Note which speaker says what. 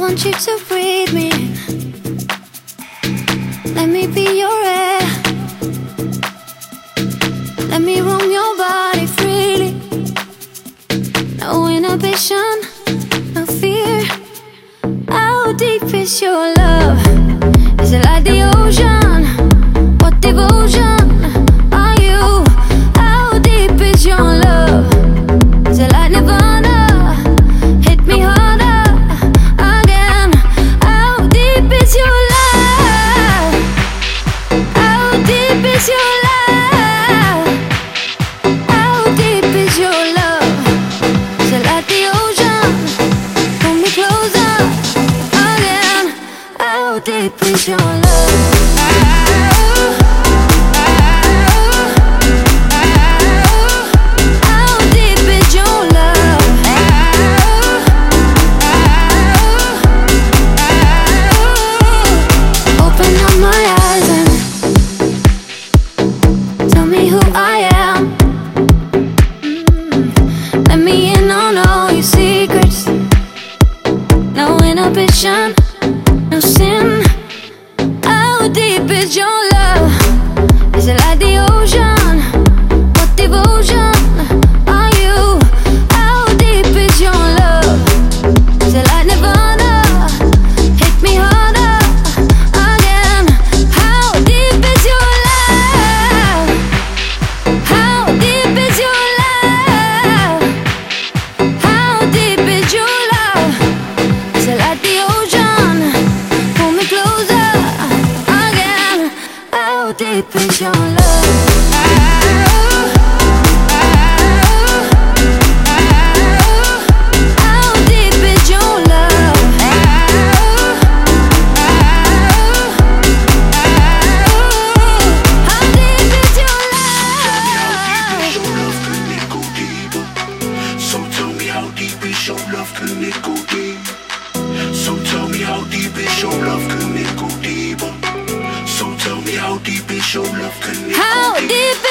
Speaker 1: want you to breathe me. Let me be your air. Let me roam your body freely. No inhibition, no fear. How deep is your love? Is it like the ocean? What devotion are you? How deep is your love? Is it like Nirvana? Hit me harder again. How deep is your love? How deep is your love? How deep is your love? Is it like the ocean? Pull me closer again. How deep is your love? No sin. How deep is your love? Is it like the ocean? What devotion are you? How deep is your love? Is it like Nirvana? Hit me harder again. How deep is your love? How deep is your love? How deep is your love? Is it like the ocean? Pull me closer again. How deep is your love? How deep